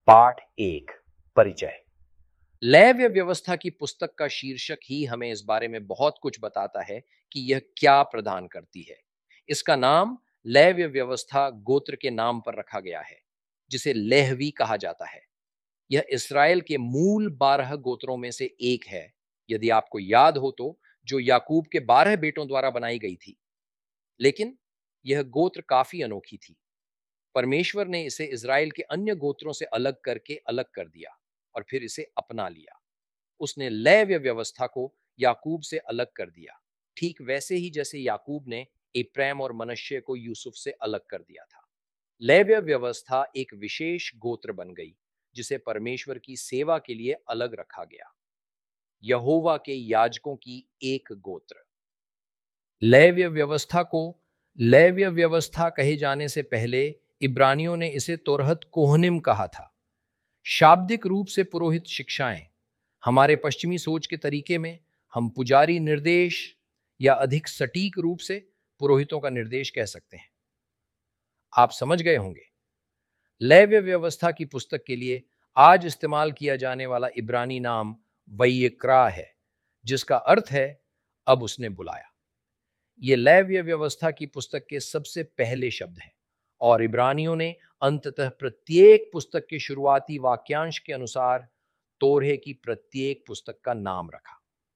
पाठ एक परिचय। लैव्य व्यवस्था की पुस्तक का शीर्षक ही हमें इस बारे में बहुत कुछ बताता है कि यह क्या प्रदान करती है। इसका नाम लैव्य व्यवस्था गोत्र के नाम पर रखा गया है, जिसे लेहवी कहा जाता है। यह इसराइल के मूल 12 गोत्रों में से एक है, यदि आपको याद हो तो, जो याकूब के 12 बेटों द्वारा बनाई गई थी। लेकिन यह गोत्र काफी अनोखी थी। परमेश्वर ने इसे इज़राइल के अन्य गोत्रों से अलग करके अलग कर दिया और फिर इसे अपना लिया। उसने लेव्य व्यवस्था को याकूब से अलग कर दिया, ठीक वैसे ही जैसे याकूब ने इप्रेम और मनश्शे को यूसुफ से अलग कर दिया था। लेव्य व्यवस्था एक विशेष गोत्र बन गई, जिसे परमेश्वर की सेवा के लिए अलग रखा गया। यहोवा के याजकों की एक गोत्र। लेव्य व्यवस्था को लेव्य व्यवस्था कहे जाने से पहले इब्रानियों ने इसे तोरहत कोहनिम कहा था। शाब्दिक रूप से पुरोहित शिक्षाएं। हमारे पश्चिमी सोच के तरीके में हम पुजारी निर्देश या अधिक सटीक रूप से पुरोहितों का निर्देश कह सकते हैं। आप समझ गए होंगे। लेव्य व्यवस्था की पुस्तक के लिए आज इस्तेमाल किया जाने वाला इब्रानी नाम वयिक्रा है, जिसका अर्थ है अब उसने बुलाया। ये लेव्य व्यवस्था की पुस्तक के सबसे पहले शब्द हैं और इब्रानियों ने अंततः प्रत्येक पुस्तक के शुरुआती वाक्यांश के अनुसार तोरहे की प्रत्येक पुस्तक का नाम रखा।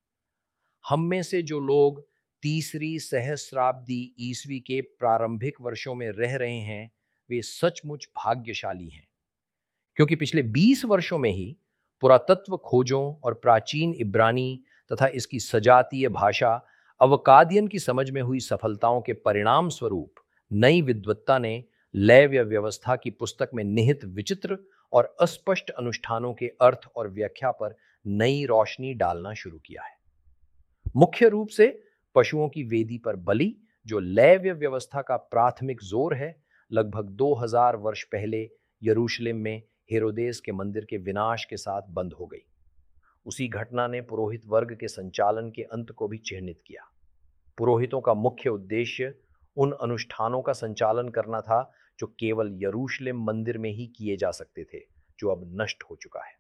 हम में से जो लोग तीसरी सहस्राब्दी ईसवी के प्रारंभिक वर्षों में रह रहे हैं, वे सचमुच भाग्यशाली हैं, क्योंकि पिछले 20 वर्षों में ही पुरातत्व खोजों और प्राचीन इब्रानी तथा इसकी सजातीय भाषा अवकादियन की समझ में हुई सफलताओं के परिणाम स्वरूप नई विद्वत्ता ने लेव्य व्यवस्था की पुस्तक में निहित विचित्र और अस्पष्ट अनुष्ठानों के अर्थ और व्याख्या पर नई रोशनी डालना शुरू किया है। मुख्य रूप से पशुओं की वेदी पर बलि, जो लेव्य व्यवस्था का प्राथमिक जोर है, लगभग 2000 वर्ष पहले यरूशलेम में हेरोदेस के मंदिर के विनाश के साथ बंद हो गई। उसी घटना ने पुरोहित वर्ग के संचालन के अंत को भी चिह्नित किया। पुरोहितों का मुख्य उद्देश्य उन अनुष्ठानों का संचालन करना था जो केवल यरूशलेम मंदिर में ही किए जा सकते थे, जो अब नष्ट हो चुका है।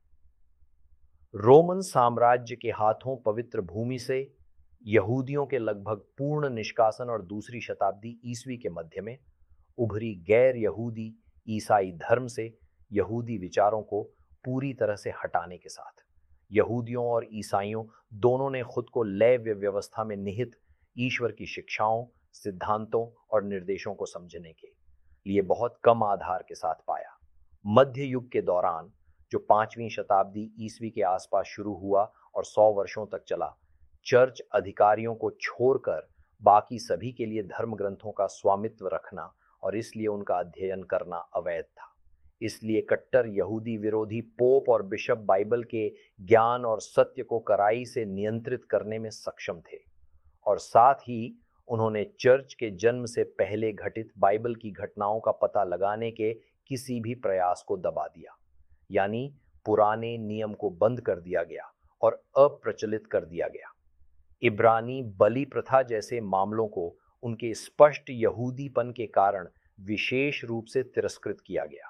रोमन साम्राज्य के हाथों पवित्र भूमि से यहूदियों के लगभग पूर्ण निष्कासन और दूसरी शताब्दी ईसवी के मध्य में उभरी गैर यहूदी ईसाई धर्म से यहूदी विचारों को पूरी तरह से हटाने के साथ यहूदियों और ईसाइयों दोनों ने खुद को लेव्य व्यवस्था में निहित ईश्वर की शिक्षाओं, सिद्धांतों और निर्देशों को समझने के लिए बहुत कम आधार के साथ पाया। मध्य युग के दौरान, जो 5वीं शताब्दी ईसवी के आसपास शुरू हुआ और 100 वर्षों तक चला, चर्च अधिकारियों को छोड़कर बाकी सभी के लिए धर्म ग्रंथों का स्वामित्व रखना और इसलिए उनका अध्ययन करना अवैध था। इसलिए कट्टर यहूदी विरोधी पोप और बिशप बाइबल के ज्ञान और सत्य को कड़ाई से नियंत्रित करने में सक्षम थे और साथ ही उन्होंने चर्च के जन्म से पहले घटित बाइबल की घटनाओं का पता लगाने के किसी भी प्रयास को दबा दिया। यानी पुराने नियम को बंद कर दिया गया और अप्रचलित कर दिया गया। इब्रानी बलि प्रथा जैसे मामलों को उनके स्पष्ट यहूदीपन के कारण विशेष रूप से तिरस्कृत किया गया।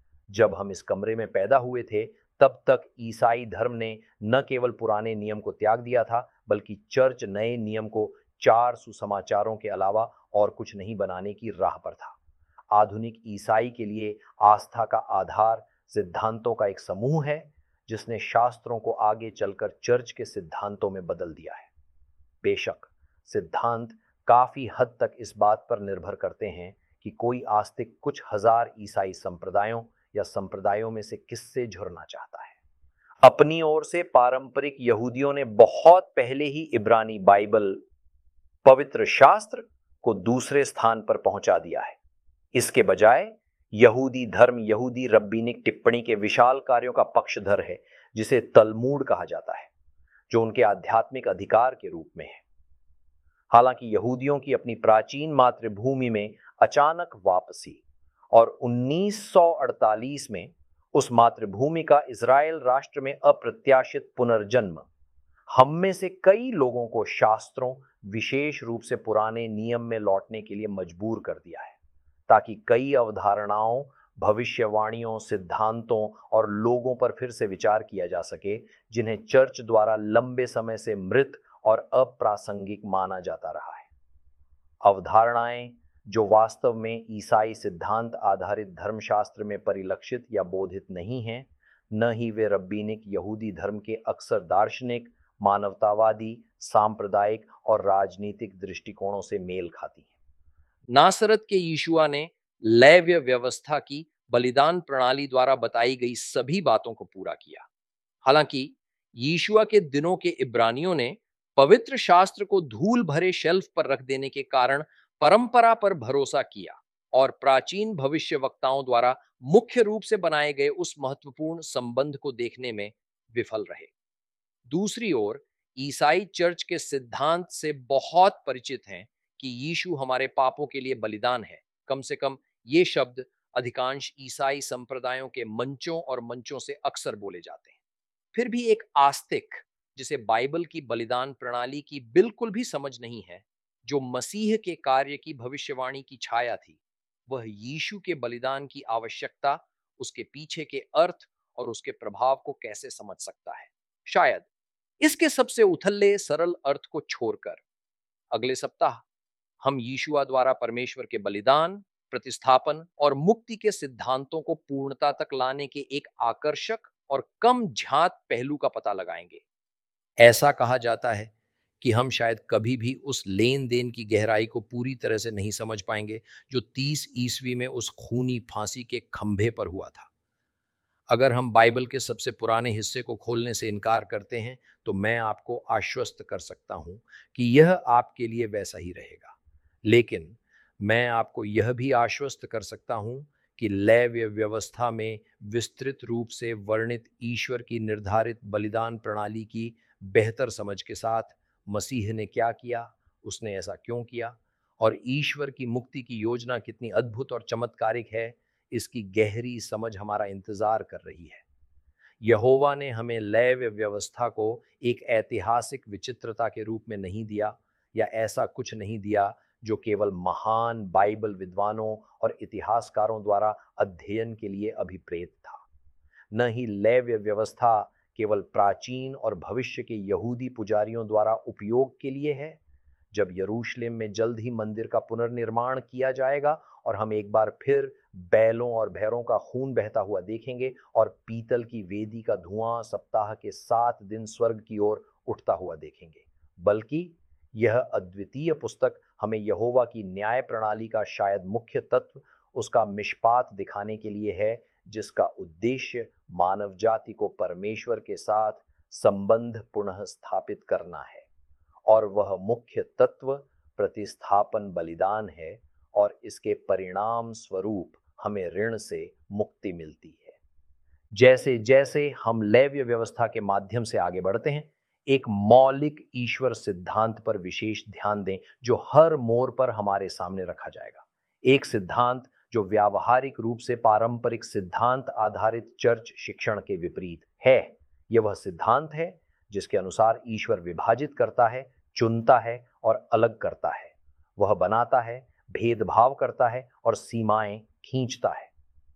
जब हम इस कमरे में पैदा हुए थे, तब तक ईसाई धर्म ने न केवल पुराने नियम को त्याग दिया था, बल्कि चर्च नए नियम को 4 सुसमाचारों के अलावा और कुछ नहीं बनाने की राह पर था। आधुनिक ईसाई के लिए आस्था का आधार सिद्धांतों का एक समूह है, जिसने शास्त्रों को आगे चलकर चर्च के सिद्धांतों में बदल दिया है। बेशक सिद्धांत काफी हद तक इस बात पर निर्भर करते हैं कि कोई आस्तिक कुछ हजार ईसाई संप्रदायों या संप्रदायों में से किससे जुड़ना चाहता है। अपनी ओर से पारंपरिक यहूदियों ने बहुत पहले ही इब्रानी बाइबल, पवित्र शास्त्र को दूसरे स्थान पर पहुंचा दिया है। इसके बजाय यहूदी धर्म यहूदी रब्बीनिक टिप्पणी के विशाल कार्यों का पक्षधर है, जिसे तलमूड कहा जाता है, जो उनके आध्यात्मिक अधिकार के रूप में है। हालांकि यहूदियों की अपनी प्राचीन मातृभूमि में अचानक वापसी और 1948 में उस मातृभूमि का इज़राइल राष्ट्र में अप्रत्याशित पुनर्जन्म हम में से कई लोगों को शास्त्रों, विशेष रूप से पुराने नियम में लौटने के लिए मजबूर कर दिया है, ताकि कई अवधारणाओं, भविष्यवाणियों, सिद्धांतों और लोगों पर फिर से विचार किया जा सके जिन्हें चर्च द्वारा लंबे समय से मृत और अप्रासंगिक माना जाता रहा है। अवधारणाएं जो वास्तव में ईसाई सिद्धांत आधारित धर्मशास्त्र में परिलक्षित या बोधित नहीं हैं, न ही वे रब्बीनिक यहूदी धर्म के अक्सर दार्शनिक, मानवतावादी, सांप्रदायिक और राजनीतिक दृष्टिकोणों से मेल खाती हैं। नासरत के यीशुआ ने लैव्य व्यवस्था की बलिदान प्रणाली द्वारा बताई गई सभी बातों को पूरा किया। हालांकि यीशुआ के दिनों के इब्रानियों ने पवित्र शास्त्र को धूल भरे शेल्फ पर रख देने के कारण परंपरा पर भरोसा किया और प्राचीन भविष्यवक्ताओं द्वारा मुख्य रूप से बनाए गए उस महत्वपूर्ण संबंध को देखने में विफल रहे। दूसरी ओर ईसाई चर्च के सिद्धांत से बहुत परिचित हैं कि यीशु हमारे पापों के लिए बलिदान है। कम से कम ये शब्द अधिकांश ईसाई संप्रदायों के मंचों से अक्सर बोले जाते हैं। फिर भी एक आस्तिक जिसे बाइबल की बलिदान प्रणाली की बिल्कुल भी समझ नहीं है, जो मसीह के कार्य की भविष्यवाणी की छाया थी, वह यीशु के बलिदान की आवश्यकता, उसके पीछे के अर्थ और उसके प्रभाव को कैसे समझ सकता है। शायद इसके सबसे उथले सरल अर्थ को छोड़कर अगले सप्ताह हम यीशुआ द्वारा परमेश्वर के बलिदान, प्रतिस्थापन और मुक्ति के सिद्धांतों को पूर्णता तक लाने के एक आकर्षक और कम झात पहलू का पता लगाएंगे। ऐसा कहा जाता है कि हम शायद कभी भी उस लेन देन की गहराई को पूरी तरह से नहीं समझ पाएंगे जो 30 ईस्वी में उस खूनी फांसी के खंभे पर हुआ था। अगर हम बाइबल के सबसे पुराने हिस्से को खोलने से इनकार करते हैं तो मैं आपको आश्वस्त कर सकता हूं कि यह आपके लिए वैसा ही रहेगा। लेकिन मैं आपको यह भी आश्वस्त कर सकता हूं कि लैव्य व्यवस्था में विस्तृत रूप से वर्णित ईश्वर की निर्धारित बलिदान प्रणाली की बेहतर समझ के साथ मसीह ने क्या किया, उसने ऐसा क्यों किया और ईश्वर की मुक्ति की योजना कितनी अद्भुत और चमत्कारिक है, इसकी गहरी समझ हमारा इंतजार कर रही है। यहोवा ने हमें लैव्य व्यवस्था को एक ऐतिहासिक विचित्रता के रूप में नहीं दिया या ऐसा कुछ नहीं दिया जो केवल महान बाइबल विद्वानों और इतिहासकारों द्वारा अध्ययन के लिए अभिप्रेत था। न ही लैव्य व्यवस्था केवल प्राचीन और भविष्य के यहूदी पुजारियों द्वारा उपयोग के लिए है। जब यरूशलेम में जल्द ही मंदिर का पुनर्निर्माण किया जाएगा और हम एक बार फिर बैलों और भैरों का खून बहता हुआ देखेंगे और पीतल की वेदी का धुआं सप्ताह के 7 दिन स्वर्ग की ओर उठता हुआ देखेंगे, बल्कि यह अद्वितीय पुस्तक हमें यहोवा की न्याय प्रणाली का शायद मुख्य तत्व, उसका मिशपात दिखाने के लिए है, जिसका उद्देश्य मानव जाति को परमेश्वर के साथ संबंध पुनः स्थापित करना है। और वह मुख्य तत्व प्रतिस्थापन बलिदान है और इसके परिणाम स्वरूप हमें ऋण से मुक्ति मिलती है। जैसे जैसे हम लैव्य व्यवस्था के माध्यम से आगे बढ़ते हैं, एक मौलिक ईश्वर सिद्धांत पर विशेष ध्यान दें जो हर मोड़ पर हमारे सामने रखा जाएगा। एक सिद्धांत जो व्यावहारिक रूप से पारंपरिक सिद्धांत आधारित चर्च शिक्षण के विपरीत है। यह वह सिद्धांत है जिसके अनुसार ईश्वर विभाजित करता है, चुनता है और अलग करता है। वह बनाता है, भेदभाव करता है और सीमाएं खींचता है।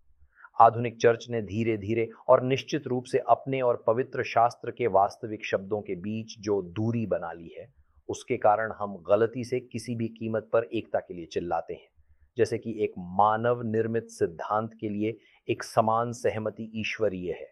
आधुनिक चर्च ने धीरे धीरे और निश्चित रूप से अपने और पवित्र शास्त्र के वास्तविक शब्दों के बीच जो दूरी बना ली है, उसके कारण हम गलती से किसी भी कीमत पर एकता के लिए चिल्लाते हैं, जैसे कि एक मानव निर्मित सिद्धांत के लिए एक समान सहमति ईश्वरीय है।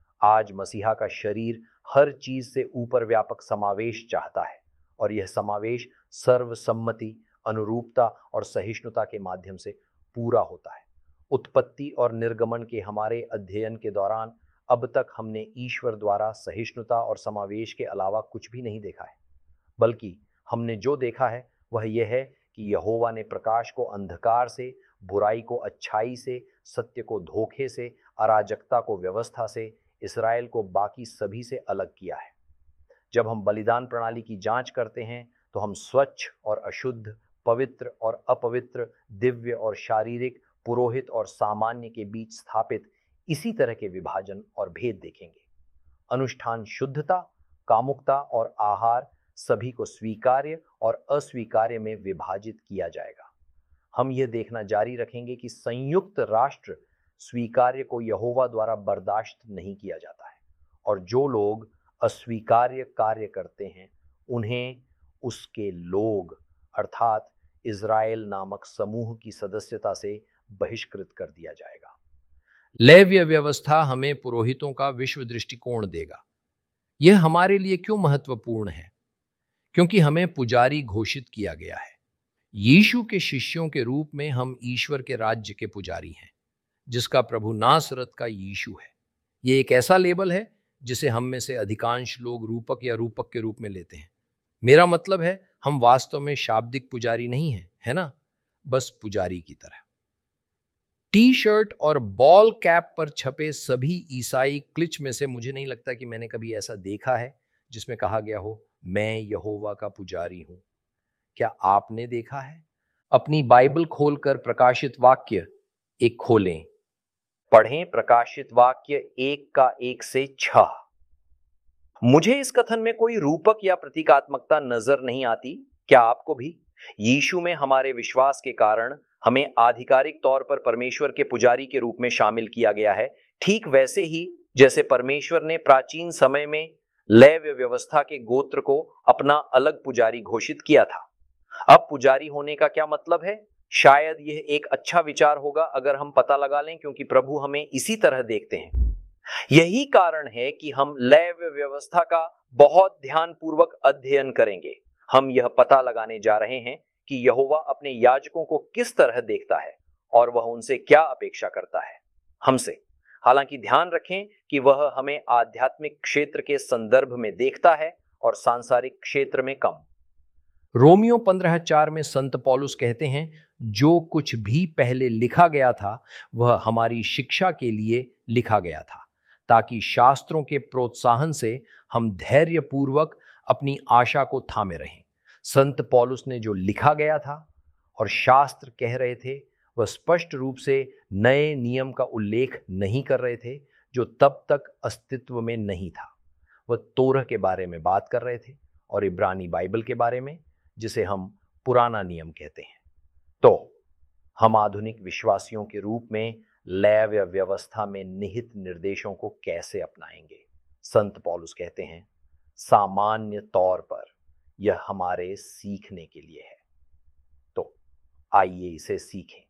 आज मसीहा का शरीर हर चीज से ऊपर व्यापक समावेश चाहता है और यह समावेश सर्वसम्मति, अनुरूपता और सहिष्णुता के माध्यम से पूरा होता है। उत्पत्ति और निर्गमन के हमारे अध्ययन के दौरान अब तक हमने ईश्वर द्वारा सहिष्णुता और समावेश के अलावा कुछ भी नहीं देखा है, बल्कि हमने जो देखा है वह यह है कि यहोवा ने प्रकाश को अंधकार से, बुराई को अच्छाई से, सत्य को धोखे से, अराजकता को व्यवस्था से, इस्राएल को बाकी सभी से अलग किया है। जब हम बलिदान प्रणाली की जांच करते हैं तो हम स्वच्छ और अशुद्ध, पवित्र और अपवित्र, दिव्य और शारीरिक, पुरोहित और सामान्य के बीच स्थापित इसी तरह के विभाजन और भेद देखेंगे। अनुष्ठान शुद्धता, कामुकता और आहार सभी को स्वीकार्य और अस्वीकार्य में विभाजित किया जाएगा। हम यह देखना जारी रखेंगे कि संयुक्त राष्ट्र स्वीकार्य को यहोवा द्वारा बर्दाश्त नहीं किया जाता है, और जो लोग अस्वीकार्य कार्य करते हैं उन्हें उसके लोग अर्थात इज़राइल नामक समूह की सदस्यता से बहिष्कृत कर दिया जाएगा। लेव्य व्यवस्था हमें पुरोहितों का विश्व दृष्टिकोण देगा। यह हमारे लिए क्यों महत्वपूर्ण है? क्योंकि हमें पुजारी घोषित किया गया है। यीशु के शिष्यों के रूप में हम ईश्वर के राज्य के पुजारी हैं, जिसका प्रभु नासरत का यीशु है। यह एक ऐसा लेबल है जिसे हम में से अधिकांश लोग रूपक या रूपक के रूप में लेते हैं। मेरा मतलब है, हम वास्तव में शाब्दिक पुजारी नहीं हैं, है ना? बस पुजारी की तरह। टी शर्ट और बॉल कैप पर छपे सभी ईसाई क्लिच में से मुझे नहीं लगता कि मैंने कभी ऐसा देखा है जिसमें कहा गया हो, मैं यहोवा का पुजारी हूं। क्या आपने देखा है? अपनी बाइबल खोलकर प्रकाशित वाक्य एक खोलें। पढ़ें प्रकाशित वाक्य 1 से 6। मुझे इस कथन में कोई रूपक या प्रतीकात्मकता नजर नहीं आती। क्या आपको भी? यीशु में हमारे विश्वास के कारण हमें आधिकारिक तौर पर परमेश्वर के पुजारी के रूप में शामिल किया गया है, ठीक वैसे ही जैसे परमेश्वर ने प्राचीन समय में लेव्य व्यवस्था के गोत्र को अपना अलग पुजारी घोषित किया था। अब पुजारी होने का क्या मतलब है? शायद यह एक अच्छा विचार होगा अगर हम पता लगा लें, क्योंकि प्रभु हमें इसी तरह देखते हैं। यही कारण है कि हम लेव्य व्यवस्था का बहुत ध्यानपूर्वक अध्ययन करेंगे। हम यह पता लगाने जा रहे हैं कि यहोवा अपने याजकों को किस तरह देखता है और वह उनसे क्या अपेक्षा करता है हमसे। हालांकि ध्यान रखें कि वह हमें आध्यात्मिक क्षेत्र के संदर्भ में देखता है और सांसारिक क्षेत्र में कम। रोमियो 15:4 में संत पौलुस कहते हैं, जो कुछ भी पहले लिखा गया था वह हमारी शिक्षा के लिए लिखा गया था, ताकि शास्त्रों के प्रोत्साहन से हम धैर्यपूर्वक अपनी आशा को थामे रहें। संत पौलुस ने जो लिखा गया था और शास्त्र कह रहे थे, वह स्पष्ट रूप से नए नियम का उल्लेख नहीं कर रहे थे जो तब तक अस्तित्व में नहीं था। वह तोरह के बारे में बात कर रहे थे और इब्रानी बाइबल के बारे में, जिसे हम पुराना नियम कहते हैं। तो हम आधुनिक विश्वासियों के रूप में लेव्य व्यवस्था में निहित निर्देशों को कैसे अपनाएंगे? संत पौलुस कहते हैं, सामान्य तौर पर यह हमारे सीखने के लिए है। तो आइए इसे सीखें।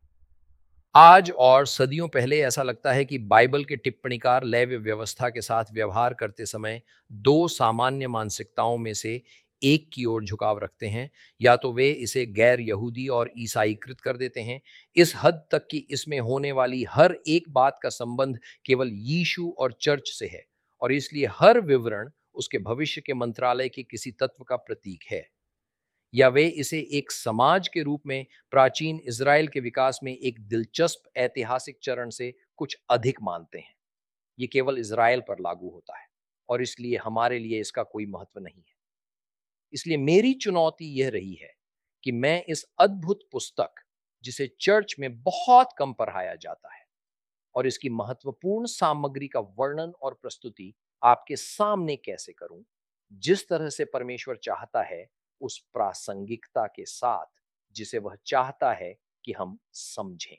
आज और सदियों पहले ऐसा लगता है कि बाइबल के टिप्पणीकार लेव्य व्यवस्था के साथ व्यवहार करते समय दो सामान्य मानसिकताओं में से एक की ओर झुकाव रखते हैं। या तो वे इसे गैर यहूदी और ईसाईकृत कर देते हैं, इस हद तक कि इसमें होने वाली हर एक बात का संबंध केवल यीशु और चर्च से है, और इसलिए हर विवरण उसके भविष्य के मंत्रालय के किसी तत्व का प्रतीक है। या वे इसे एक समाज के रूप में प्राचीन इज़राइल के विकास में एक दिलचस्प ऐतिहासिक चरण से कुछ अधिक मानते हैं। ये केवल इज़राइल पर लागू होता है और इसलिए हमारे लिए इसका कोई महत्व नहीं है। इसलिए मेरी चुनौती यह रही है कि मैं इस अद्भुत पुस्तक, जिसे चर्च में बहुत कम पढ़ाया जाता है, और इसकी महत्वपूर्ण सामग्री का वर्णन और प्रस्तुति आपके सामने कैसे करूं, जिस तरह से परमेश्वर चाहता है, उस प्रासंगिकता के साथ जिसे वह चाहता है कि हम समझें।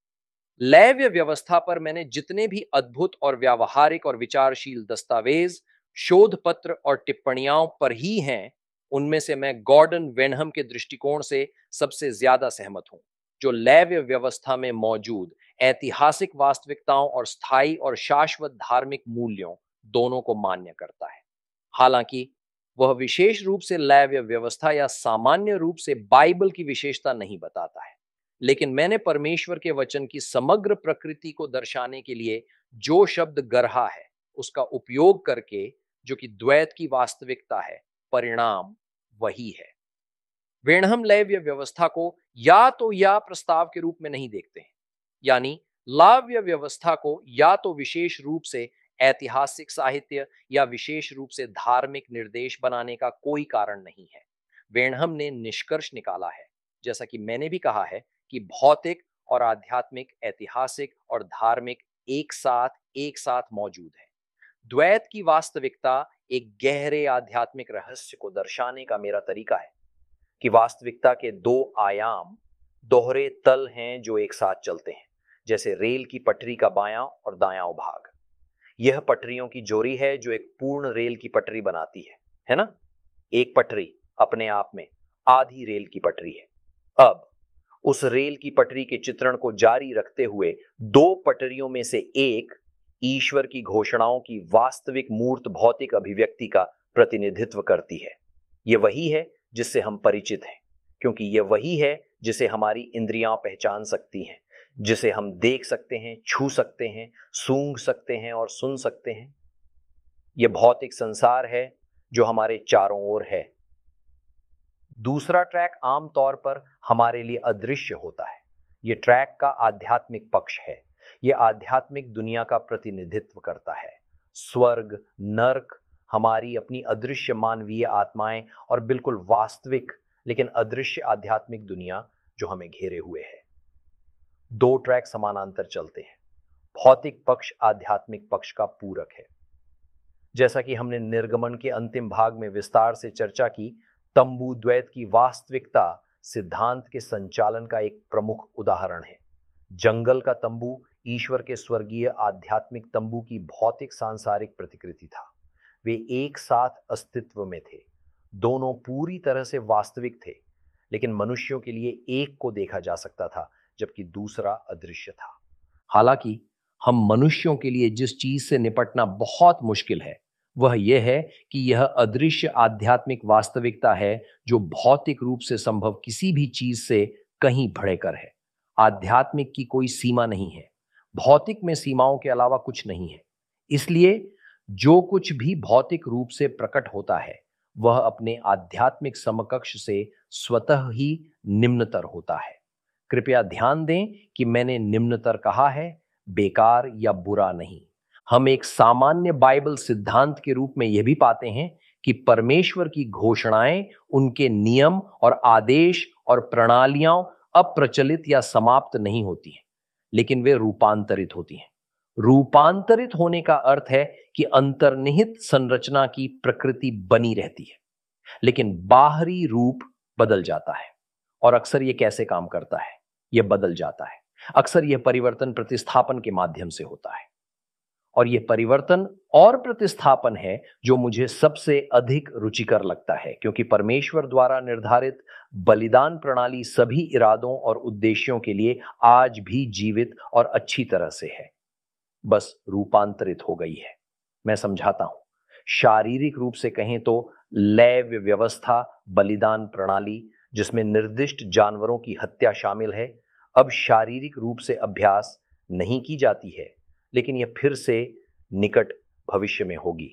लेव्य व्यवस्था पर मैंने जितने भी अद्भुत और व्यावहारिक और विचारशील दस्तावेज, शोध पत्र और टिप्पणियों पर ही हैं, उनमें से मैं गॉर्डन वेनहम के दृष्टिकोण से सबसे ज्यादा सहमत हूं, जो लेव्य व्यवस्था में मौजूद ऐतिहासिक वास्तविकताओं और स्थायी और शाश्वत धार्मिक मूल्यों दोनों को मान्य करता है। हालांकि वह विशेष रूप से लेव्य व्यवस्था या सामान्य रूप से बाइबल की विशेषता नहीं बताता है, लेकिन मैंने परमेश्वर के वचन की समग्र प्रकृति को दर्शाने के लिए जो शब्द गढ़ा है, उसका उपयोग करके, जो कि द्वैत की वास्तविकता है, परिणाम वही है। वेणहम लेव्य व्यवस्था को या तो या प्रस्ताव के रूप में नहीं देखते हैं, यानी लाव्य व्यवस्था को या तो विशेष रूप से ऐतिहासिक साहित्य या विशेष रूप से धार्मिक निर्देश बनाने का कोई कारण नहीं है। वेणहम ने निष्कर्ष निकाला है, जैसा कि मैंने भी कहा है, कि भौतिक और आध्यात्मिक, ऐतिहासिक और धार्मिक एक साथ मौजूद है। द्वैत की वास्तविकता एक गहरे आध्यात्मिक रहस्य को दर्शाने का मेरा तरीका है कि वास्तविकता के दो आयाम दोहरे तल हैं जो एक साथ चलते हैं। जैसे रेल की पटरी का बायां और दायां भाग। यह पटरियों की जोड़ी है जो एक पूर्ण रेल की पटरी बनाती है ना? एक पटरी अपने आप में आधी रेल की पटरी है। अब उस रेल की पटरी के चित्रण को जारी रखते हुए दो पटरियों में से एक ईश्वर की घोषणाओं की वास्तविक मूर्त भौतिक अभिव्यक्ति का प्रतिनिधित्व करती है। यह वही है जिससे हम परिचित हैं, क्योंकि यह वही है जिसे हमारी इंद्रियां पहचान सकती हैं, जिसे हम देख सकते हैं, छू सकते हैं, सूंघ सकते हैं और सुन सकते हैं। यह भौतिक संसार है जो हमारे चारों ओर है। दूसरा ट्रैक आमतौर पर हमारे लिए अदृश्य होता है। यह ट्रैक का आध्यात्मिक पक्ष है। यह आध्यात्मिक दुनिया का प्रतिनिधित्व करता है। स्वर्ग, नर्क, हमारी अपनी अदृश्य मानवीय आत्माएं और बिल्कुल वास्तविक लेकिन अदृश्य आध्यात्मिक दुनिया जो हमें घेरे हुए है। दो ट्रैक समानांतर चलते हैं। भौतिक पक्ष आध्यात्मिक पक्ष का पूरक है। जैसा कि हमने निर्गमन के अंतिम भाग में विस्तार से चर्चा की, तंबू द्वैत की वास्तविकता सिद्धांत के संचालन का एक प्रमुख उदाहरण है। जंगल का तंबू ईश्वर के स्वर्गीय आध्यात्मिक तंबू की भौतिक सांसारिक प्रतिकृति था। वे एक साथ अस्तित्व में थे। दोनों पूरी तरह से वास्तविक थे, लेकिन मनुष्यों के लिए एक को देखा जा सकता था जबकि दूसरा अदृश्य था। हालांकि हम मनुष्यों के लिए जिस चीज से निपटना बहुत मुश्किल है वह यह है कि यह अदृश्य आध्यात्मिक वास्तविकता है जो भौतिक रूप से संभव किसी भी चीज से कहीं बढ़कर है। आध्यात्मिक की कोई सीमा नहीं है। भौतिक में सीमाओं के अलावा कुछ नहीं है। इसलिए जो कुछ भी भौतिक रूप से प्रकट होता है वह अपने आध्यात्मिक समकक्ष से स्वतः ही निम्नतर होता है। कृपया ध्यान दें कि मैंने निम्नतर कहा है, बेकार या बुरा नहीं। हम एक सामान्य बाइबल सिद्धांत के रूप में यह भी पाते हैं कि परमेश्वर की घोषणाएं, उनके नियम और आदेश और प्रणालियां अप्रचलित या समाप्त नहीं होती हैं, लेकिन वे रूपांतरित होती हैं। रूपांतरित होने का अर्थ है कि अंतर्निहित संरचना की प्रकृति बनी रहती है, लेकिन बाहरी रूप बदल जाता है। और अक्सर यह कैसे काम करता है? यह बदल जाता है। अक्सर यह परिवर्तन प्रतिस्थापन के माध्यम से होता है। और यह परिवर्तन और प्रतिस्थापन है जो मुझे सबसे अधिक रुचिकर लगता है, क्योंकि परमेश्वर द्वारा निर्धारित बलिदान प्रणाली सभी इरादों और उद्देश्यों के लिए आज भी जीवित और अच्छी तरह से है, बस रूपांतरित हो गई है। मैं समझाता हूं। शारीरिक रूप से कहें तो लैव व्यवस्था बलिदान प्रणाली, जिसमें निर्दिष्ट जानवरों की हत्या शामिल है, अब शारीरिक रूप से अभ्यास नहीं की जाती है, लेकिन यह फिर से निकट भविष्य में होगी।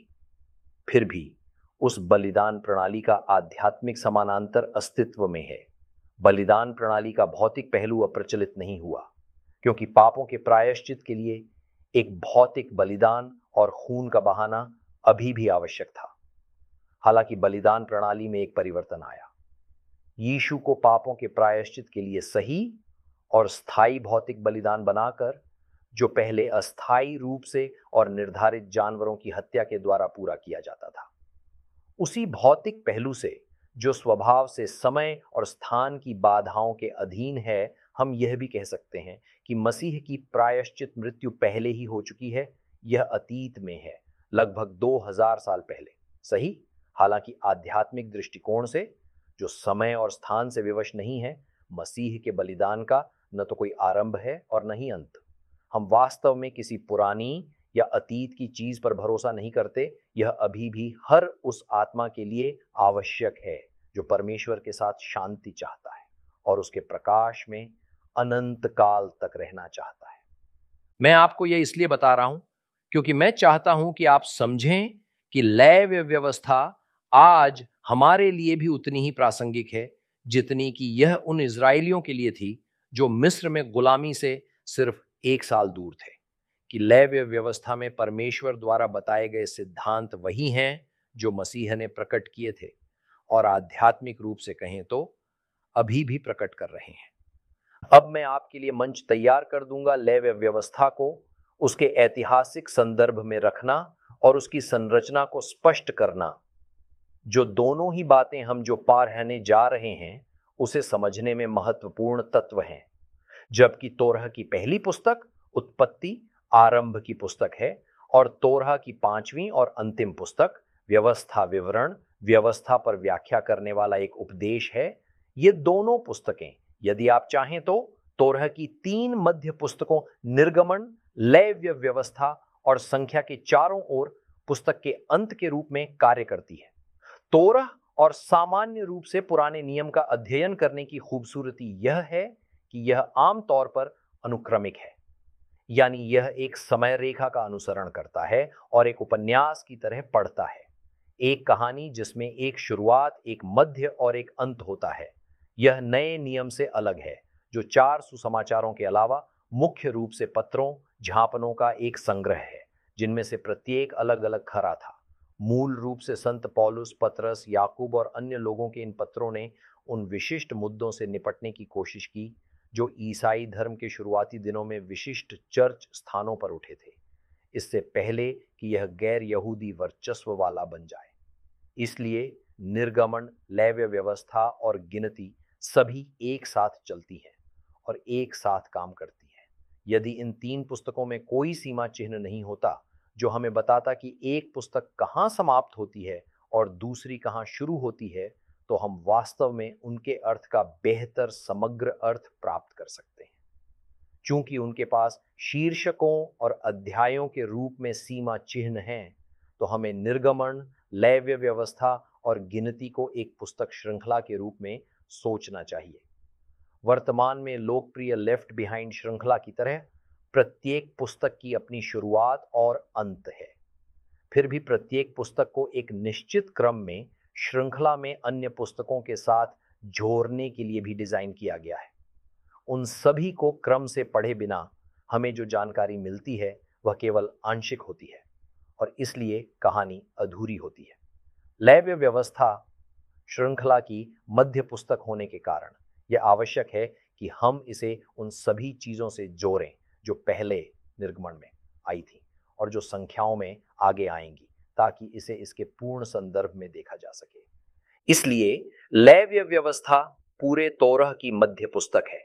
फिर भी उस बलिदान प्रणाली का आध्यात्मिक समानांतर अस्तित्व में है। बलिदान प्रणाली का भौतिक पहलू अप्रचलित नहीं हुआ, क्योंकि पापों के प्रायश्चित के लिए एक भौतिक बलिदान और खून का बहाना अभी भी आवश्यक था। हालांकि बलिदान प्रणाली में एक परिवर्तन आया। यीशु को पापों के प्रायश्चित के लिए सही और स्थायी भौतिक बलिदान बनाकर, जो पहले अस्थायी रूप से और निर्धारित जानवरों की हत्या के द्वारा पूरा किया जाता था, उसी भौतिक पहलू से जो स्वभाव से समय और स्थान की बाधाओं के अधीन है, हम यह भी कह सकते हैं कि मसीह की प्रायश्चित मृत्यु पहले ही हो चुकी है। यह अतीत में है, लगभग 2000 साल पहले। सही? हालांकि आध्यात्मिक दृष्टिकोण से, जो समय और स्थान से विवश नहीं है, मसीह के बलिदान का न तो कोई आरंभ है और न ही अंत। हम वास्तव में किसी पुरानी या अतीत की चीज पर भरोसा नहीं करते। यह अभी भी हर उस आत्मा के लिए आवश्यक है जो परमेश्वर के साथ शांति चाहता है और उसके प्रकाश में अनंत काल तक रहना चाहता है। मैं आपको यह इसलिए बता रहा हूं क्योंकि मैं चाहता हूं कि आप समझें कि लैव व्यवस्था आज हमारे लिए भी उतनी ही प्रासंगिक है जितनी कि यह उन इजरायलियों के लिए थी जो मिस्र में गुलामी से सिर्फ 1 साल दूर थे। कि लैव व्यवस्था में परमेश्वर द्वारा बताए गए सिद्धांत वही हैं जो मसीह ने प्रकट किए थे और आध्यात्मिक रूप से कहें तो अभी भी प्रकट कर रहे हैं। अब मैं आपके लिए मंच तैयार कर दूंगा लैव व्यवस्था को उसके ऐतिहासिक संदर्भ में रखना और उसकी संरचना को स्पष्ट करना, जो दोनों ही बातें हम जो पा रहने जा रहे हैं उसे समझने में महत्वपूर्ण तत्व हैं। जबकि तोरह की पहली पुस्तक उत्पत्ति आरंभ की पुस्तक है और तोरह की पांचवी और अंतिम पुस्तक व्यवस्था विवरण व्यवस्था पर व्याख्या करने वाला एक उपदेश है। ये दोनों पुस्तकें, यदि आप चाहें तो तोरह की तीन मध्य पुस्तकों निर्गमन, लेव्य व्यवस्था और संख्या के चारों ओर पुस्तक के अंत के रूप में कार्य करती है। तोरह और सामान्य रूप से पुराने नियम का अध्ययन करने की खूबसूरती यह है कि यह आमतौर पर अनुक्रमिक है, यानी यह एक समय रेखा का अनुसरण करता है और एक उपन्यास की तरह पढ़ता है। एक कहानी जिसमें एक शुरुआत, एक मध्य और एक अंत होता है। यह नए नियम से अलग है, जो 4 सुसमाचारों के अलावा मुख्य रूप से पत्रों, झापनों का एक संग्रह है, जिनमें से प्रत्येक अलग अलग खरा था। मूल रूप से संत पौलुस, पतरस, याकूब और अन्य लोगों के इन पत्रों ने उन विशिष्ट मुद्दों से निपटने की कोशिश की जो ईसाई धर्म के शुरुआती दिनों में विशिष्ट चर्च स्थानों पर उठे थे, इससे पहले कि यह गैर यहूदी वर्चस्व वाला बन जाए। इसलिए निर्गमन, लेव्य व्यवस्था और गिनती सभी एक साथ चलती हैं और एक साथ काम करती हैं। यदि इन तीन पुस्तकों में कोई सीमा चिन्ह नहीं होता जो हमें बताता कि एक पुस्तक कहाँ समाप्त होती है और दूसरी कहाँ शुरू होती है, तो हम वास्तव में उनके अर्थ का बेहतर समग्र अर्थ प्राप्त कर सकते हैं। चूंकि उनके पास शीर्षकों और अध्यायों के रूप में सीमा चिन्ह हैं, तो हमें निर्गमन, लेव्य व्यवस्था और गिनती को एक पुस्तक श्रृंखला के रूप में सोचना चाहिए। वर्तमान में लोकप्रिय लेफ्ट बिहाइंड श्रृंखला की तरह प्रत्येक पुस्तक की अपनी शुरुआत और अंत है। फिर भी प्रत्येक पुस्तक को एक निश्चित क्रम में श्रृंखला में अन्य पुस्तकों के साथ जोड़ने के लिए भी डिजाइन किया गया है। उन सभी को क्रम से पढ़े बिना हमें जो जानकारी मिलती है वह केवल आंशिक होती है और इसलिए कहानी अधूरी होती है। लेव्य व्यवस्था श्रृंखला की मध्य पुस्तक होने के कारण यह आवश्यक है कि हम इसे उन सभी चीजों से जोड़ें जो पहले निर्गमन में आई थी और जो संख्याओं में आगे आएंगी, ताकि इसे इसके पूर्ण संदर्भ में देखा जा सके। इसलिए लेव्य व्यवस्था पूरे तोरह की मध्य पुस्तक है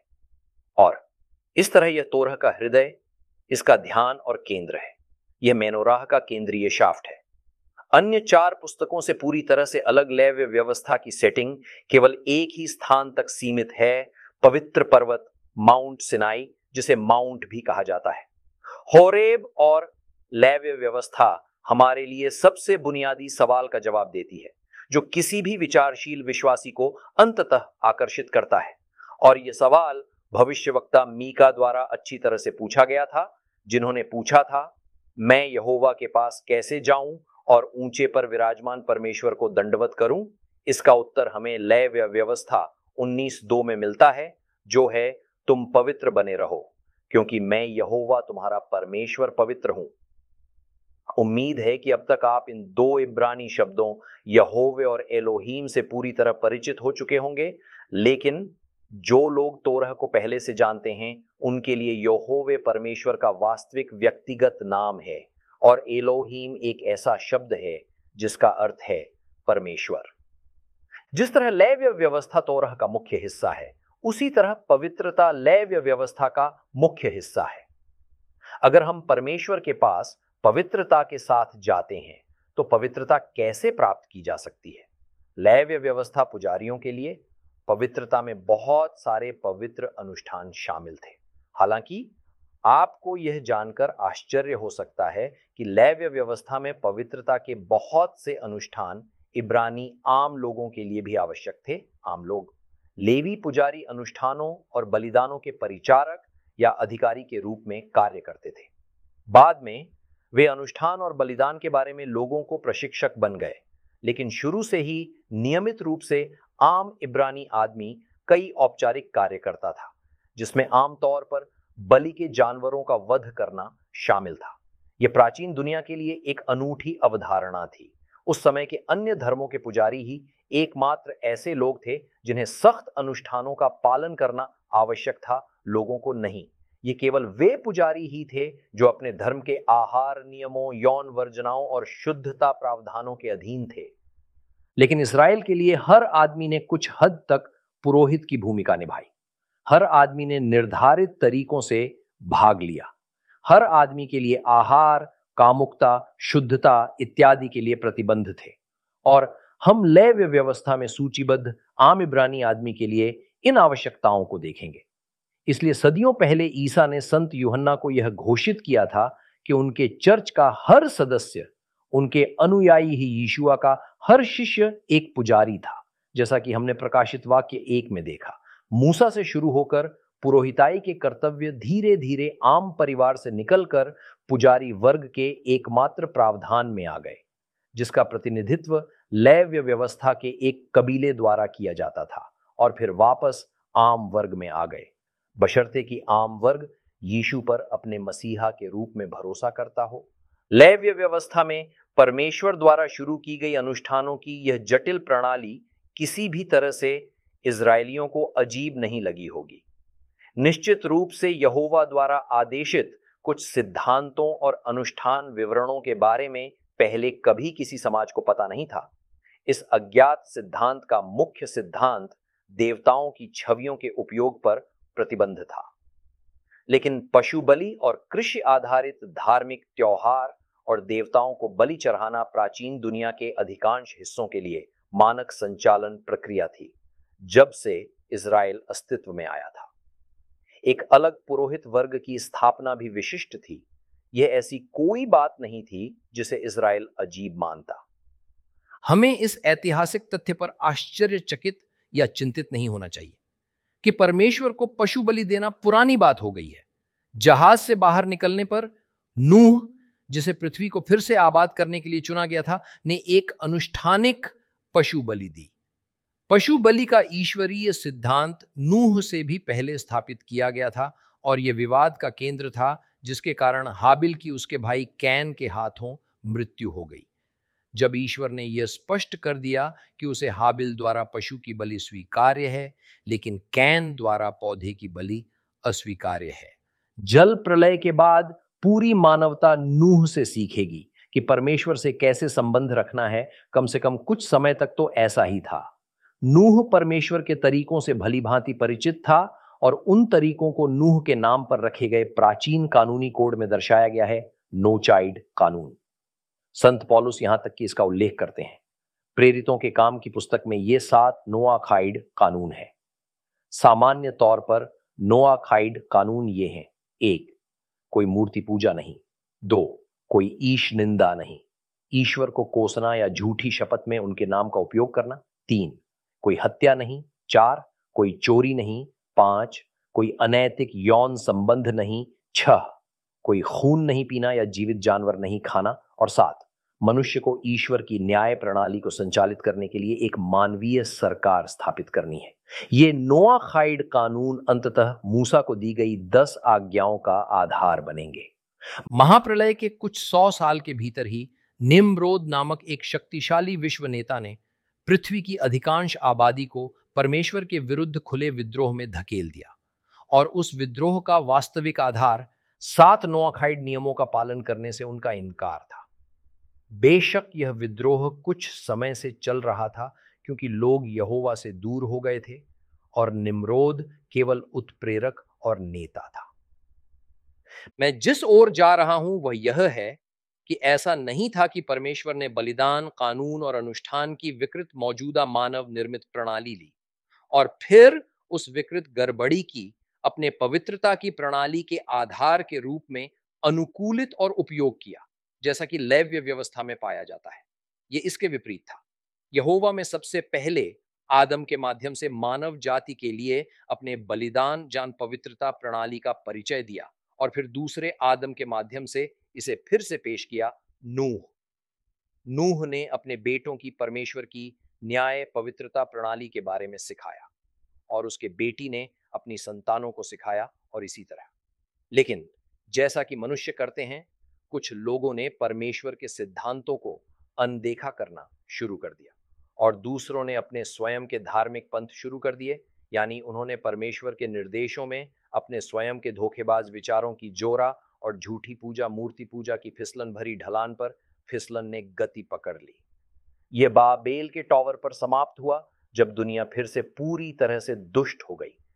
और इस तरह यह तोरह का हृदय, इसका ध्यान और केंद्र है। यह मेनोराह का केंद्रीय शाफ्ट है। अन्य 4 पुस्तकों से पूरी तरह से अलग लेव्य व्यवस्था की सेटिंग केवल एक ही स्थान तक सीमित है, पवित्र पर्वत माउंट सिनाई, जिसे माउंट भी कहा जाता है। होरेब और लेव्य व्यवस्था हमारे लिए सबसे बुनियादी सवाल का जवाब देती है, जो किसी भी विचारशील विश्वासी को अंततः आकर्षित करता है। और यह सवाल भविष्यवक्ता मीका द्वारा अच्छी तरह से पूछा गया था, जिन्होंने पूछा था, मैं यहोवा के पास कैसे जाऊं और ऊंचे पर विराजमान परमेश्वर को दंडवत करूं? इसका उत्तर हमें लेव्य व्यवस्था 19:2 में मिलता है, जो है, तुम पवित्र बने रहो क्योंकि मैं यहोवा तुम्हारा परमेश्वर पवित्र हूं। उम्मीद है कि अब तक आप इन 2 इब्रानी शब्दों यहोवे और एलोहीम से पूरी तरह परिचित हो चुके होंगे, लेकिन जो लोग तोरह को पहले से जानते हैं उनके लिए यहोवे परमेश्वर का वास्तविक व्यक्तिगत नाम है और एलोहीम एक ऐसा शब्द है जिसका अर्थ है परमेश्वर। जिस तरह लेव्य व्यवस्था तोरह का मुख्य हिस्सा है, उसी तरह पवित्रता लेव्य व्यवस्था का मुख्य हिस्सा है। अगर हम परमेश्वर के पास पवित्रता के साथ जाते हैं तो पवित्रता कैसे प्राप्त की जा सकती है? लेव्य व्यवस्था पुजारियों के लिए पवित्रता में बहुत सारे पवित्र अनुष्ठान शामिल थे। हालांकि आपको यह जानकर आश्चर्य हो सकता है कि लेव्य व्यवस्था में पवित्रता के बहुत से अनुष्ठान इब्रानी आम लोगों के लिए भी आवश्यक थे। आम लोग, लेवी पुजारी अनुष्ठानों और बलिदानों के परिचारक या अधिकारी के रूप में कार्य करते थे। बाद में वे अनुष्ठान और बलिदान के बारे में लोगों को प्रशिक्षक बन गए, लेकिन शुरू से ही नियमित रूप से आम इब्रानी आदमी कई औपचारिक कार्य करता था, जिसमें आमतौर पर बलि के जानवरों का वध करना शामिल था। यह प्राचीन दुनिया के लिए एक अनूठी अवधारणा थी। उस समय के अन्य धर्मों के पुजारी ही एकमात्र ऐसे लोग थे जिन्हें सख्त अनुष्ठानों का पालन करना आवश्यक था, लोगों को नहीं। ये केवल वे पुजारी ही थे जो अपने धर्म के आहार नियमों, यौन वर्जनाओं और शुद्धता प्रावधानों के अधीन थे। लेकिन इस्राएल के लिए हर आदमी ने कुछ हद तक पुरोहित की भूमिका निभाई। हर आदमी ने निर्धारित तरीकों से भाग लिया। हर आदमी के लिए आहार, कामुकता, शुद्धता इत्यादि के लिए प्रतिबंध थे। और हम लेव्य व्यवस्था में सूचीबद्ध आम इब्रानी आदमी के लिए इन आवश्यकताओं को देखेंगे। इसलिए सदियों पहले ईसा ने संत यूहन्ना को यह घोषित किया था कि उनके चर्च का हर सदस्य, उनके अनुयायी ही यीशुआ का हर शिष्य एक पुजारी था, जैसा कि हमने प्रकाशित वाक्य 1 में देखा। मूसा से शुरू होकर पुरोहिताई के कर्तव्य धीरे धीरे आम परिवार से निकलकर पुजारी वर्ग के एकमात्र प्रावधान में आ गए, जिसका प्रतिनिधित्व लेव्य व्यवस्था के एक कबीले द्वारा किया जाता था, और फिर वापस आम वर्ग में आ गए, बशर्ते कि आम वर्ग यीशु पर अपने मसीहा के रूप में भरोसा करता हो। लेव्य व्यवस्था में परमेश्वर द्वारा शुरू की गई अनुष्ठानों की यह जटिल प्रणाली किसी भी तरह से इजरायलियों को अजीब नहीं लगी होगी। निश्चित रूप से यहोवा द्वारा आदेशित कुछ सिद्धांतों और अनुष्ठान विवरणों के बारे में पहले कभी किसी समाज को पता नहीं था। इस अज्ञात सिद्धांत का मुख्य सिद्धांत देवताओं की छवियों के उपयोग पर प्रतिबंध था। लेकिन पशु बलि और कृषि आधारित धार्मिक त्योहार और देवताओं को बलि चढ़ाना प्राचीन दुनिया के अधिकांश हिस्सों के लिए मानक संचालन प्रक्रिया थी, जब से इज़राइल अस्तित्व में आया था। एक अलग पुरोहित वर्ग की स्थापना भी विशिष्ट थी। यह ऐसी कोई बात नहीं थी जिसे इज़राइल अजीब मानता। हमें इस ऐतिहासिक तथ्य पर आश्चर्यचकित या चिंतित नहीं होना चाहिए कि परमेश्वर को पशु बलि देना पुरानी बात हो गई है। जहाज से बाहर निकलने पर नूह, जिसे पृथ्वी को फिर से आबाद करने के लिए चुना गया था, ने एक अनुष्ठानिक पशु बलि दी। पशु बलि का ईश्वरीय सिद्धांत नूह से भी पहले स्थापित किया गया था, और यह विवाद का केंद्र था, जिसके कारण हाबिल की उसके भाई कैन के हाथों मृत्यु हो गई। जब ईश्वर ने यह स्पष्ट कर दिया कि उसे हाबिल द्वारा पशु की बलि स्वीकार्य है, लेकिन कैन द्वारा पौधे की बलि अस्वीकार्य है। जल प्रलय के बाद पूरी मानवता नूह से सीखेगी कि परमेश्वर से कैसे संबंध रखना है। कम से कम कुछ समय तक तो ऐसा ही था। नूह परमेश्वर के तरीकों से भली भांति परिचित था, और उन तरीकों को नूह के नाम पर रखे गए प्राचीन कानूनी कोड में दर्शाया गया है, नो चाइल्ड कानून। संत पौलुस यहां तक कि इसका उल्लेख करते हैं। प्रेरितों के काम की पुस्तक में ये 7 नोआखाइड कानून है। सामान्य तौर पर नोआखाइड कानून ये हैं: 1, कोई मूर्ति पूजा नहीं। 2, कोई ईश निंदा नहीं, ईश्वर को कोसना या झूठी शपथ में उनके नाम का उपयोग करना। 3, कोई हत्या नहीं। 4, कोई चोरी नहीं। 5, कोई अनैतिक यौन संबंध नहीं। 6, कोई खून नहीं पीना या जीवित जानवर नहीं खाना। और 7, मनुष्य को ईश्वर की न्याय प्रणाली को संचालित करने के लिए एक मानवीय सरकार स्थापित करनी है। ये नोआखाइड कानून अंततः मूसा को दी गई 10 आज्ञाओं का आधार बनेंगे। महाप्रलय के कुछ 100 साल के भीतर ही निम्रोद नामक एक शक्तिशाली विश्व नेता ने पृथ्वी की अधिकांश आबादी को परमेश्वर के विरुद्ध खुले विद्रोह में धकेल दिया, और उस विद्रोह का वास्तविक आधार 7 नोआखाइड नियमों का पालन करने से उनका इनकार था। बेशक यह विद्रोह कुछ समय से चल रहा था, क्योंकि लोग यहोवा से दूर हो गए थे, और निम्रोद केवल उत्प्रेरक और नेता था। मैं जिस ओर जा रहा हूं वह यह है कि ऐसा नहीं था कि परमेश्वर ने बलिदान, कानून और अनुष्ठान की विकृत मौजूदा मानव निर्मित प्रणाली ली और फिर उस विकृत गड़बड़ी की अपने पवित्रता की प्रणाली के आधार के रूप में अनुकूलित और उपयोग किया, जैसा कि लेव्य व्यवस्था में पाया जाता है। यह इसके विपरीत था। यहोवा में सबसे पहले आदम के माध्यम से मानव जाति के लिए अपने बलिदान जान पवित्रता प्रणाली का परिचय दिया, और फिर दूसरे आदम के माध्यम से इसे फिर से पेश किया नूह ने अपने बेटों की परमेश्वर की न्याय पवित्रता प्रणाली के बारे में सिखाया, और उसके बेटी ने अपनी संतानों को सिखाया, और इसी तरह। लेकिन जैसा कि मनुष्य करते हैं, कुछ लोगों ने परमेश्वर के सिद्धांतों को अनदेखा करना शुरू कर दिया, और दूसरों ने अपने स्वयं के धार्मिक पंथ शुरू कर दिए। यानी उन्होंने परमेश्वर के निर्देशों में अपने स्वयं के धोखेबाज विचारों की जोरा और झूठी पूजा, मूर्ति पूजा की फिसलन भरी ढलान पर फिसलन ने गति पकड़ ली। यह बाबेल के टॉवर पर समाप्त हुआ, जब दुनिया फिर से पूरी तरह से दुष्ट हो गई,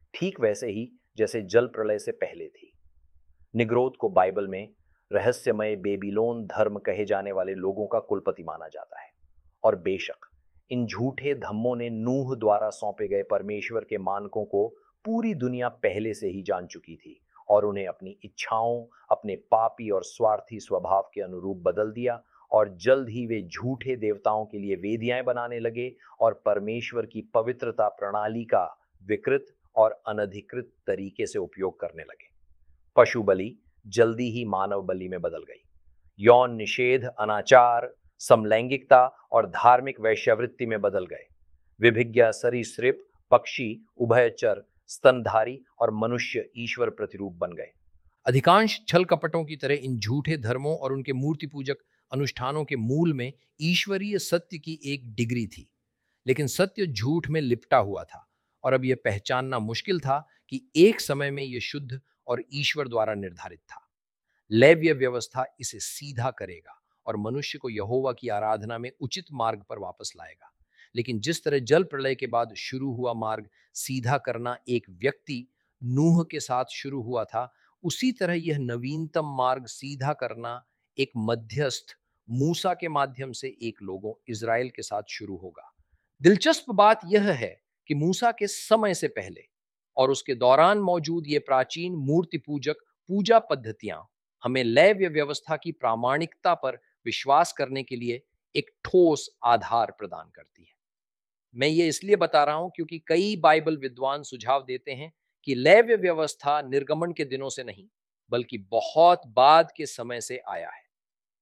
ठीक वैसे ही जैसे जल प्रलय से पहले थी। निग्रोध को बाइबल में रहस्यमय बेबीलोन धर्म कहे जाने वाले लोगों का कुलपति माना जाता है। और बेशक इन झूठे धम्मों ने नूह द्वारा सौंपे गए परमेश्वर के मानकों को पूरी दुनिया पहले से ही जान चुकी थी और उन्हें अपनी इच्छाओं, अपने पापी और स्वार्थी स्वभाव के अनुरूप बदल दिया और जल्द ही वे झूठे देवताओं के लिए वेदियाएं बनाने लगे और परमेश्वर की पवित्रता प्रणाली का विकृत और अनधिकृत तरीके से उपयोग करने लगे। पशु बलि जल्दी ही मानव बलि में बदल गई। यौन निषेध, अनाचार, समलैंगिकता और धार्मिक वैश्यावृत्ति में बदल गए। विभिज्ञ, सरीसृप, पक्षी, उभयचर, स्तनधारी और मनुष्य ईश्वर प्रतिरूप बन गए। अधिकांश छल कपटों की तरह इन झूठे धर्मों और उनके मूर्ति पूजक अनुष्ठानों के मूल में ईश्वरीय सत्य की एक डिग्री थी, लेकिन सत्य झूठ में लिपटा हुआ था और अब यह पहचानना मुश्किल था कि एक समय में यह शुद्ध और ईश्वर द्वारा निर्धारित था। लेव्य व्यवस्था इसे सीधा करेगा और मनुष्य को यहोवा की आराधना में उचित मार्ग पर वापस लाएगा। लेकिन जिस तरह जल प्रलय के बाद शुरू हुआ मार्ग सीधा करना एक व्यक्ति नूह के साथ शुरू हुआ था, उसी तरह यह नवीनतम मार्ग सीधा करना एक मध्यस्थ मूसा के माध्यम से एक लोगों इज़राइल के साथ शुरू होगा। दिलचस्प बात यह है कि मूसा के समय से पहले और उसके दौरान मौजूद ये प्राचीन मूर्ति पूजक पूजा पद्धतियां हमें लेव्य व्यवस्था की प्रामाणिकता पर विश्वास करने के लिए एक ठोस आधार प्रदान करती है। मैं ये इसलिए बता रहा हूं क्योंकि कई बाइबल विद्वान सुझाव देते हैं कि लेव्य व्यवस्था निर्गमन के दिनों से नहीं बल्कि बहुत बाद के समय से आया है।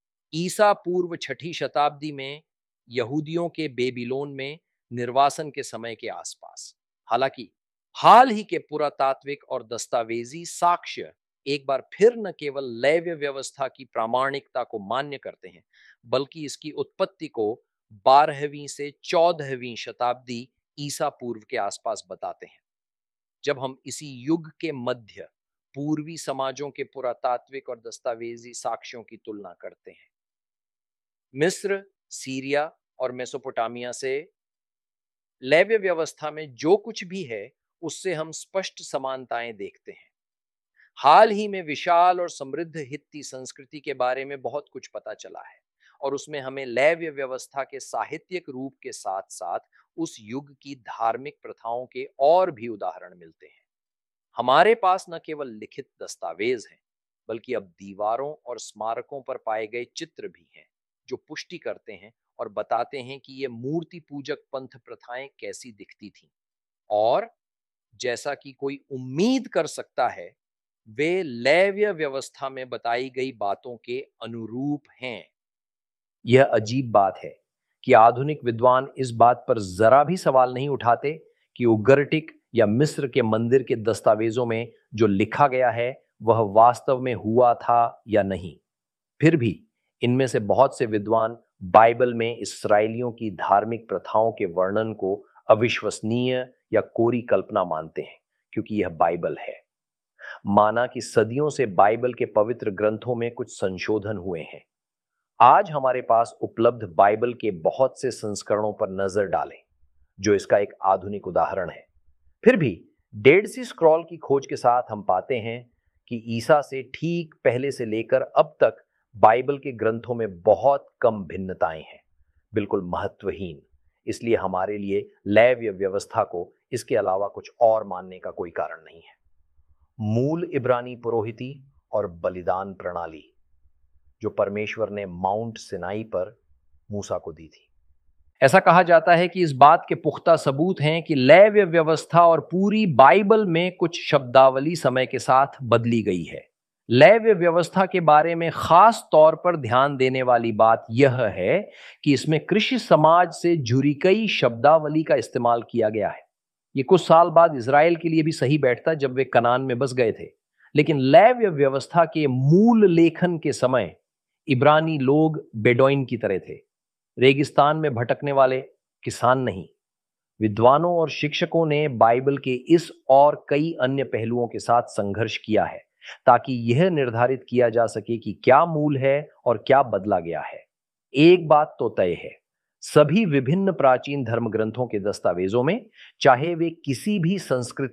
ईसा पूर्व 6ठी शताब्दी में यहूदियों के बेबीलोन में निर्वासन के समय के आसपास। हालांकि हाल ही के पुरातात्विक और दस्तावेजी साक्ष्य एक बार फिर न केवल लेव्य व्यवस्था की प्रामाणिकता को मान्य करते हैं बल्कि इसकी उत्पत्ति को 12वीं से 14वीं शताब्दी ईसा पूर्व के आसपास बताते हैं। जब हम इसी युग के मध्य पूर्वी समाजों के पुरातात्विक और दस्तावेजी साक्ष्यों की तुलना करते हैं, मिस्र, सीरिया और मेसोपोटामिया से लेव्य व्यवस्था में जो कुछ भी है उससे हम स्पष्ट समानताएं देखते हैं। हाल ही में विशाल और समृद्ध हित्ती संस्कृति के बारे में बहुत कुछ पता चला है और उसमें हमें लेव्य व्यवस्था के साहित्यिक रूप के साथ साथ उस युग की धार्मिक प्रथाओं के और भी उदाहरण मिलते हैं। हमारे पास न केवल लिखित दस्तावेज हैं बल्कि अब दीवारों और स्मारकों पर पाए गए चित्र भी हैं जो पुष्टि करते हैं और बताते हैं कि ये मूर्ति पूजक पंथ प्रथाएं कैसी दिखती थीं और जैसा कि कोई उम्मीद कर सकता है वे लेव्य व्यवस्था में बताई गई बातों के अनुरूप हैं। यह अजीब बात है कि आधुनिक विद्वान इस बात पर जरा भी सवाल नहीं उठाते कि उगर्टिक या मिस्र के मंदिर के दस्तावेजों में जो लिखा गया है वह वास्तव में हुआ था या नहीं। फिर भी इनमें से बहुत से विद्वान बाइबल में इस्राएलियों की धार्मिक प्रथाओं के वर्णन को अविश्वसनीय या कोरी कल्पना मानते हैं क्योंकि यह बाइबल है। माना कि सदियों से बाइबल के पवित्र ग्रंथों में कुछ संशोधन हुए हैं। आज हमारे पास उपलब्ध बाइबल के बहुत से संस्करणों पर नजर डालें जो इसका एक आधुनिक उदाहरण है। फिर भी डेड सी स्क्रॉल की खोज के साथ हम पाते हैं कि ईसा से ठीक पहले से लेकर अब तक बाइबल के ग्रंथों में बहुत कम भिन्नताएं हैं, बिल्कुल महत्वहीन। इसलिए हमारे लिए लेव्य व्यवस्था को इसके अलावा कुछ और मानने का कोई कारण नहीं है। मूल इब्रानी पुरोहिती और बलिदान प्रणाली जो परमेश्वर ने माउंट सिनाई पर मूसा को दी थी। ऐसा कहा जाता है कि इस बात के पुख्ता सबूत हैं कि लेव्य व्यवस्था और पूरी बाइबल में कुछ शब्दावली समय के साथ बदली गई है। लेव्य व्यवस्था के बारे में खास तौर पर ध्यान देने वाली बात यह है कि इसमें कृषि समाज से जुड़ी कई शब्दावली का इस्तेमाल किया गया है। ये कुछ साल बाद इज़राइल के लिए भी सही बैठता जब वे कनान में बस गए थे, लेकिन लेव्य व्यवस्था के मूल लेखन के समय इब्रानी लोग बेडोइन की तरह थे, रेगिस्तान में भटकने वाले किसान नहीं। विद्वानों और शिक्षकों ने बाइबल के इस और कई अन्य पहलुओं के साथ संघर्ष किया है ताकि यह निर्धारित किया जा सके कि क्या मूल है और क्या बदला गया है। एक बात तो तय है, सभी विभिन्न प्राचीन धर्म ग्रंथों के दस्तावेजों में, चाहे वे किसी भी संस्कृति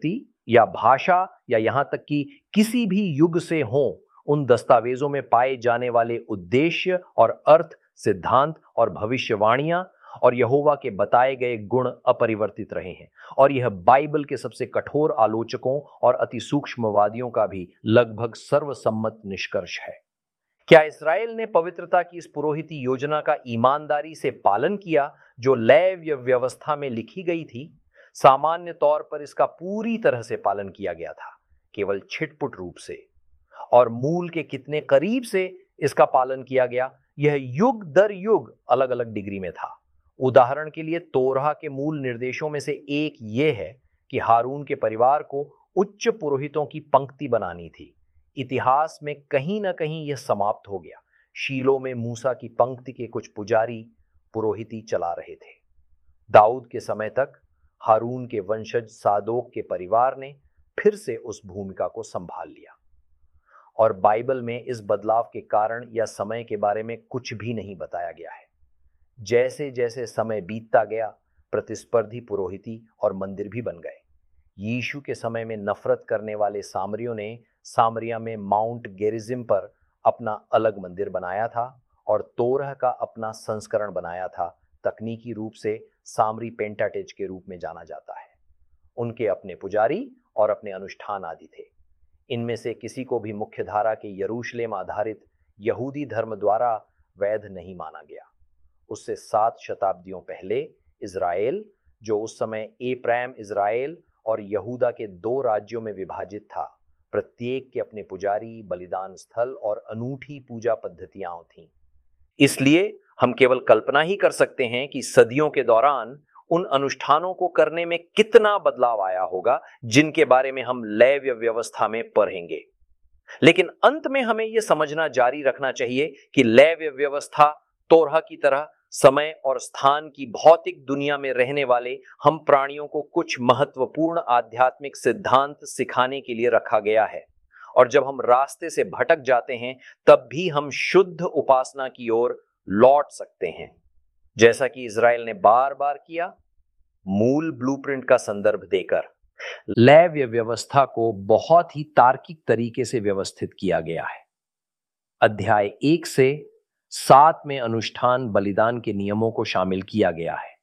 या भाषा या यहां तक कि किसी भी युग से हों, उन दस्तावेजों में पाए जाने वाले उद्देश्य और अर्थ, सिद्धांत और भविष्यवाणियां और यहोवा के बताए गए गुण अपरिवर्तित रहे हैं। और यह बाइबल के सबसे कठोर आलोचकों और अति सूक्ष्मवादियों का भी लगभग सर्वसम्मत निष्कर्ष है। क्या इस्राएल ने पवित्रता की इस पुरोहिती योजना का ईमानदारी से पालन किया जो लेव्य व्यवस्था में लिखी गई थी? सामान्य तौर पर इसका पूरी तरह से पालन किया गया था, केवल छिटपुट रूप से। और मूल के कितने करीब से इसका पालन किया गया, यह युग दर युग अलग अलग डिग्री में था। उदाहरण के लिए तोरहा के मूल निर्देशों में से एक यह है कि हारून के परिवार को उच्च पुरोहितों की पंक्ति बनानी थी। इतिहास में कहीं ना कहीं यह समाप्त हो गया। शीलो में मूसा की पंक्ति के कुछ पुजारी पुरोहिती चला रहे थे। दाऊद के समय तक हारून के वंशज सादोक के परिवार ने फिर से उस भूमिका को संभाल लिया। और बाइबल में इस बदलाव के कारण या समय के बारे में कुछ भी नहीं बताया गया है। जैसे जैसे समय बीतता गया, प्रतिस्पर्धी पुरोहिती और मंदिर भी बन गए। यीशु के समय में नफरत करने वाले सामरियों ने सामरिया में माउंट गेरिजिम पर अपना अलग मंदिर बनाया था और तोरह का अपना संस्करण बनाया था। तकनीकी रूप से सामरी पेंटाटेज के रूप में जाना जाता है। उनके अपने पुजारी और अपने अनुष्ठान आदि थे। इनमें से किसी को भी मुख्य धारा के यरूशलेम आधारित यहूदी धर्म द्वारा वैध नहीं माना गया। उससे 7 शताब्दियों पहले इज़राइल, जो उस समय एप्रैम इज़राइल और यहूदा के 2 राज्यों में विभाजित था, प्रत्येक के अपने पुजारी, बलिदान स्थल और अनूठी पूजा पद्धतियां थीं। इसलिए हम केवल कल्पना ही कर सकते हैं कि सदियों के दौरान उन अनुष्ठानों को करने में कितना बदलाव आया होगा जिनके बारे में हम लेव्य व्यवस्था में पढ़ेंगे। लेकिन अंत में हमें यह समझना जारी रखना चाहिए कि लेव्य व्यवस्था तोरह की तरह समय और स्थान की भौतिक दुनिया में रहने वाले हम प्राणियों को कुछ महत्वपूर्ण आध्यात्मिक सिद्धांत सिखाने के लिए रखा गया है। और जब हम रास्ते से भटक जाते हैं तब भी हम शुद्ध उपासना की ओर लौट सकते हैं, जैसा कि इज़राइल ने बार बार किया, मूल ब्लूप्रिंट का संदर्भ देकर। लेव्य व्यवस्था को बहुत ही तार्किक तरीके से व्यवस्थित किया गया है। अध्याय 1 से 7 में अनुष्ठान बलिदान के नियमों को शामिल किया गया है।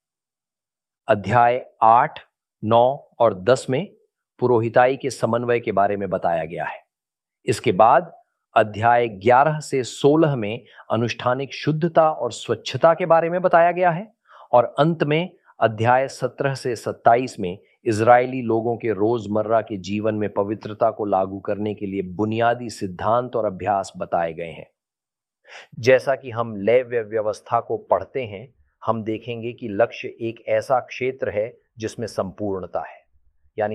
अध्याय 8, 9 और 10 में पुरोहिताई के समन्वय के बारे में बताया गया है। इसके बाद अध्याय 11 से 16 में अनुष्ठानिक शुद्धता और स्वच्छता के बारे में बताया गया है। और अंत में अध्याय 17 से 27 में इजरायली लोगों के रोजमर्रा के जीवन में पवित्रता को लागू करने के लिए बुनियादी सिद्धांत और अभ्यास बताए गए हैं। जैसा कि हम लेव्य व्यवस्था को पढ़ते हैं, हम देखेंगे कि लक्ष्य एक ऐसा क्षेत्र है जिसमें संपूर्णता है। यानी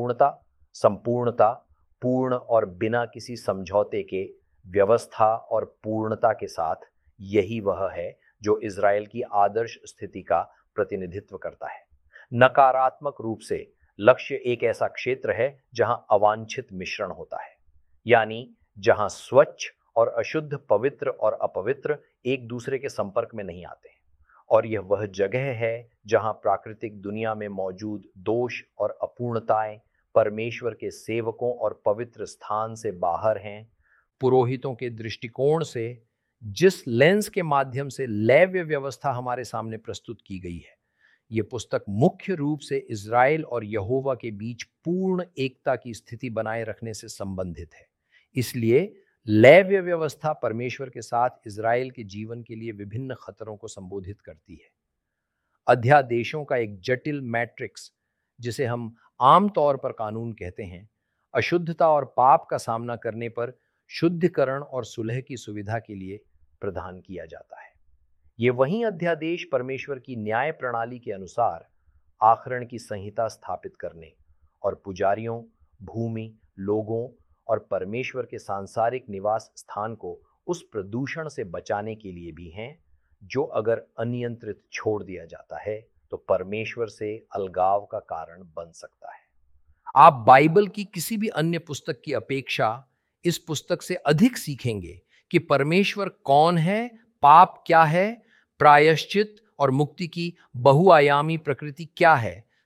संपूर्णता पूर्ण और बिना किसी समझौते के व्यवस्था और पूर्णता के साथ, यही वह है जो इज़राइल की आदर्श स्थिति का प्रतिनिधित्व करता है। नकारात्मक रूप से लक्ष्य एक ऐसा क्षेत्र है जहां अवांछित मिश्रण होता है, यानी जहां स्वच्छ और अशुद्ध, पवित्र और अपवित्र एक दूसरे के संपर्क में नहीं आते हैं। और यह वह जगह है जहां प्राकृतिक दुनिया में मौजूद दोष और अपूर्णताएं परमेश्वर के सेवकों और पवित्र स्थान से बाहर हैं। पुरोहितों के दृष्टिकोण से जिस लेंस के माध्यम से लेव्य व्यवस्था हमारे सामने प्रस्तुत की गई है, यह पुस्तक मुख्य रूप से इज़राइल और यहोवा के बीच पूर्ण एकता की स्थिति बनाए रखने से संबंधित है। इसलिए लेव्य व्यवस्था परमेश्वर के साथ इज़राइल के जीवन के लिए विभिन्न खतरों को संबोधित करती है। अध्यादेशों का एक जटिल मैट्रिक्स, जिसे हम आमतौर पर कानून कहते हैं, अशुद्धता और पाप का सामना करने पर शुद्धिकरण और सुलह की सुविधा के लिए प्रदान किया जाता है। ये वही अध्यादेश परमेश्वर की न्याय प्रणाली के अनुसार आखरण की संहिता स्थापित करने और पुजारियों, भूमि, लोगों और परमेश्वर के सांसारिक निवास स्थान को उस प्रदूषण से बचाने के लिए भी हैं, जो अगर अनियंत्रित छोड़ दिया जाता है तो परमेश्वर से अलगाव का कारण बन सकता है। आप बाइबल की किसी भी अन्य पुस्तक की अपेक्षा इस पुस्तक से अधिक सीखेंगे कि परमेश्वर कौन है, पाप क्या है, प्रायश्चित और मुक्ति की बहुआयामी प्रकृति क्या है,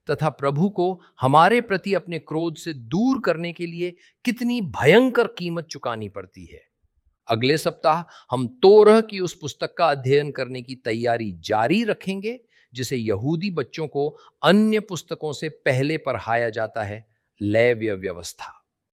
तथा प्रभु को हमारे प्रति अपने क्रोध से दूर करने के लिए कितनी भयंकर कीमत चुकानी पड़ती है। अगले सप्ताह हम तोरह की उस पुस्तक का अध्ययन करने की तैयारी जारी रखेंगे जिसे यहूदी बच्चों को अन्य पुस्तकों से पहले पढ़ाया जाता है, लेव्य व्यवस्था।